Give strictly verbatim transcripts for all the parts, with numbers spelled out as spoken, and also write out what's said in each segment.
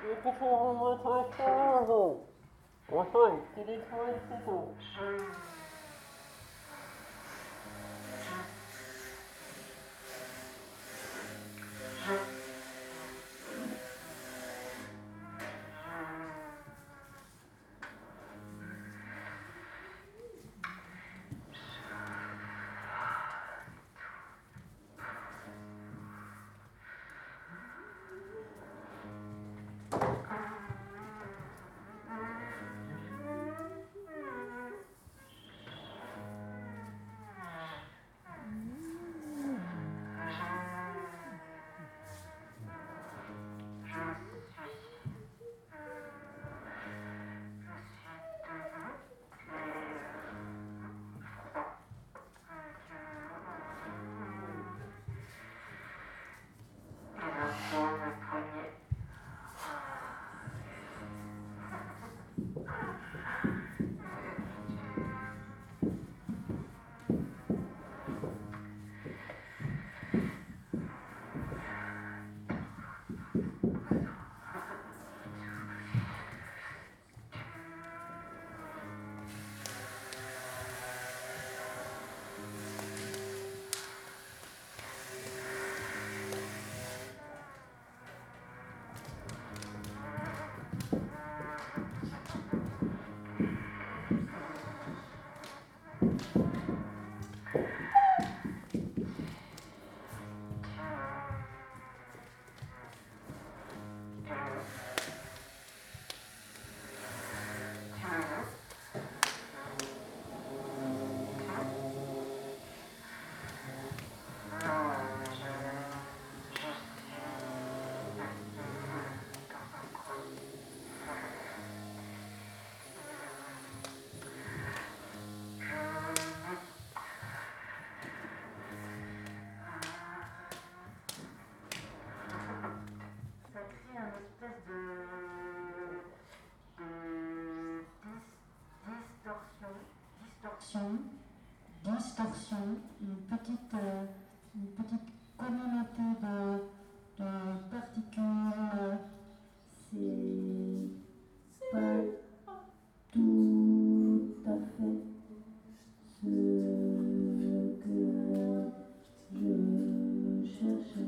Distorsion, une petite, euh, une petite communauté de, de particules, c'est pas tout à fait ce que je cherchais.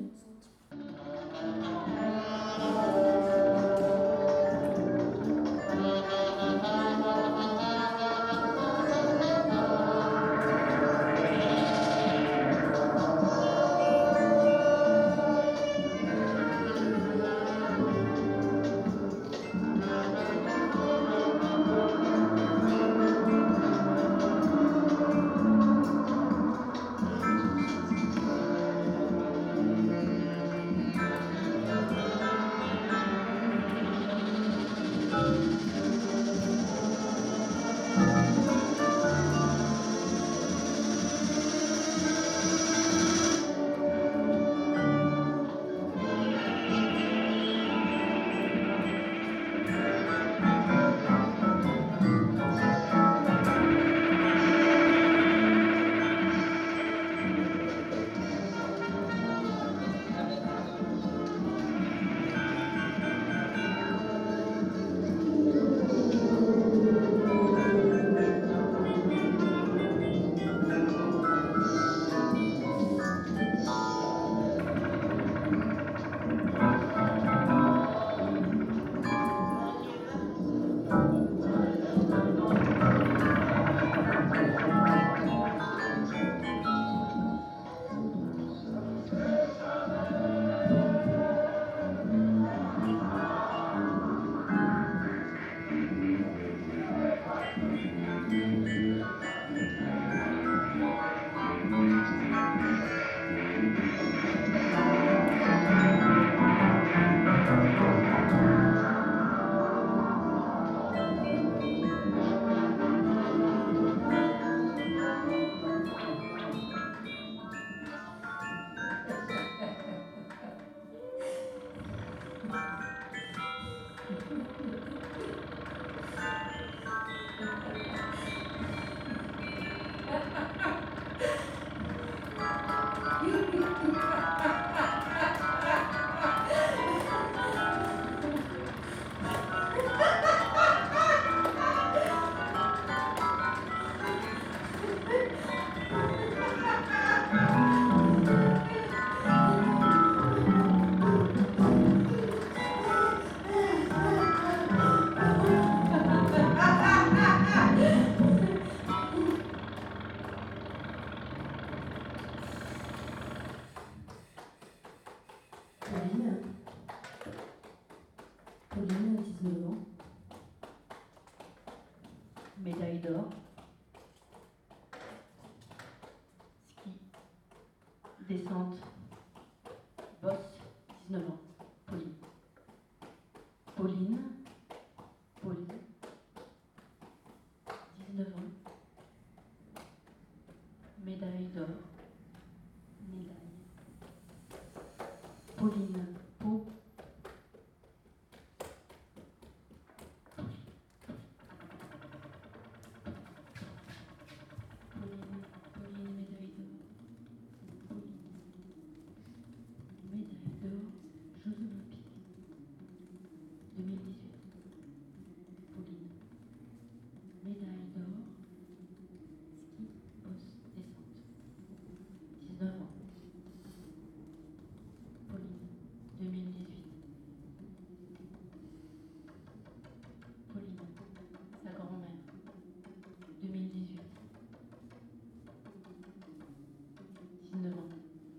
Pauline, dix-neuf ans. Médaille d'or. Ski. Descente. Bosse. dix-neuf ans. Pauline. Pauline. Pauline. dix-neuf ans. Médaille d'or. Médaille. Pauline. Pau. Pauline, Pauline, médaille d'or. Pauline. Médaille d'or. Jeux Olympiques. deux mille dix-huit. Pauline. Médaille d'or. Ski, bosse, descente. dix-neuf ans. Pauline. deux mille dix-huit. Pauline. Sa grand-mère. deux mille dix-huit. dix-neuf ans.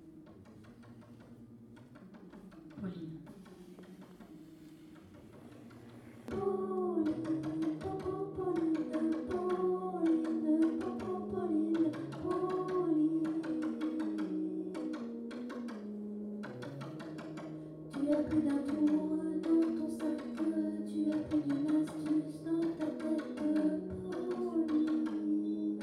Pauline. Pauline, Popo, Pauline, Pauline, Popo, Pauline, Pauline. Tu as pris d'un tour dans ton sac, tu as pris d'une astuce dans ta tête, Pauline.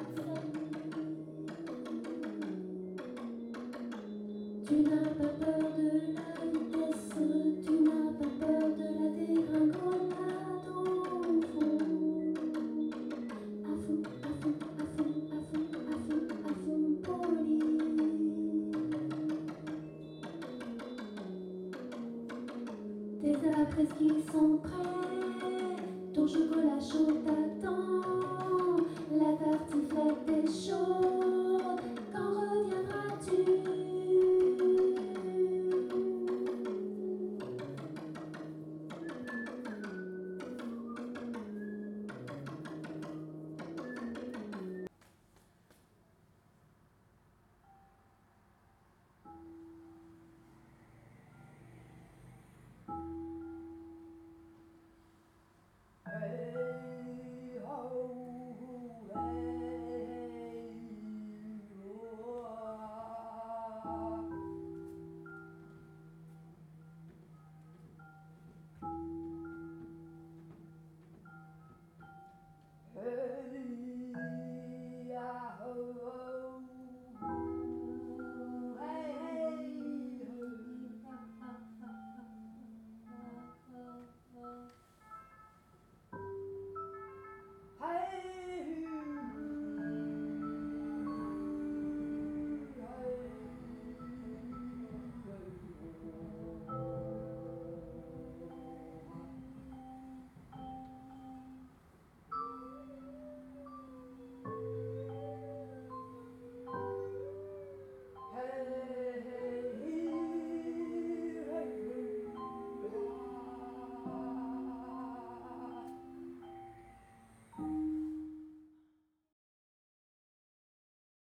Tu n'as pas peur de la vitesse, tu n'as pas peur de la dégringolade au fond. À fond, à fond, à fond, à fond, à fond, à fond, Pauline. Tes après-ski sont prêts, ton chocolat chaud t'attend, la tartiflette est chaude.